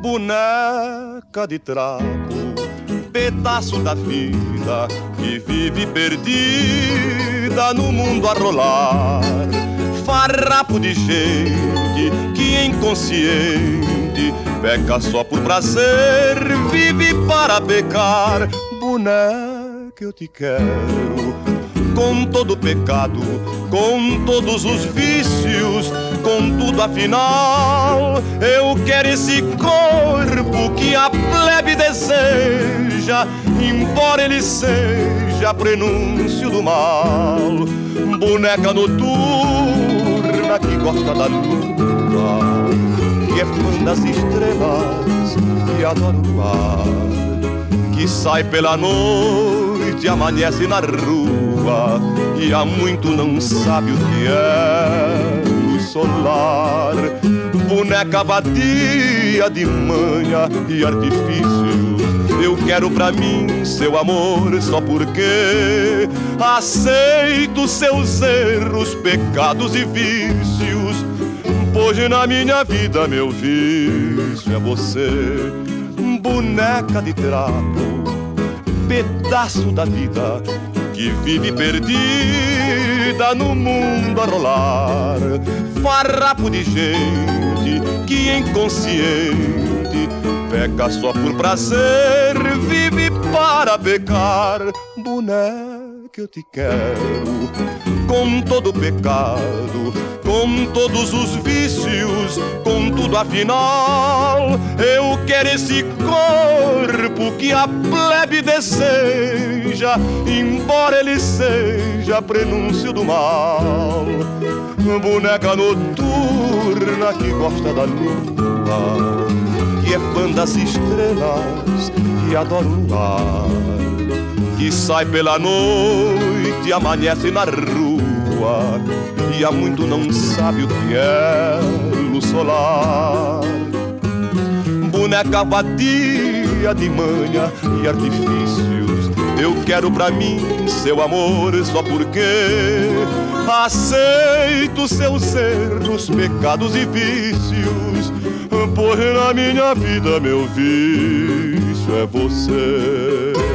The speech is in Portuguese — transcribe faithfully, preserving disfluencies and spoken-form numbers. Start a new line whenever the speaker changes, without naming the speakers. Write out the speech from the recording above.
boneca de trapo, pedaço da vida que vive perdida no mundo a rolar. Farrapo de gente que inconsciente peca só por prazer, vive para pecar. Boneca, eu te quero com todo pecado, com todos os vícios, com tudo afinal. Eu quero esse corpo que a plebe deseja, embora ele seja prenúncio do mal. Boneca noturna que gosta da lua, que é fã das estrelas, que adora o mar, que sai pela noite, amanhece na rua e há muito não sabe o que é luz solar. Boneca vadia de manha e artifícios, eu quero pra mim seu amor só porque aceito seus erros, pecados e vícios, pois na minha vida meu vício é você. Boneca de trapo, pedaço da vida que vive perdida no mundo a rolar. Farrapo de gente que inconsciente peca só por prazer, vive para pecar. Boneca, eu te quero com todo pecado, com todos os vícios, com tudo afinal. Eu quero esse corpo que a plebe deseja, embora ele seja prenúncio do mal. Boneca noturna que gosta da lua, que é fã das estrelas, que adora o ar, que sai pela noite, amanhece na rua e há muito não sabe o que é luz solar. Boneca vadia de manha e artifícios, eu quero pra mim seu amor só porque aceito seus erros, pecados e vícios, pois na minha vida meu vício é você.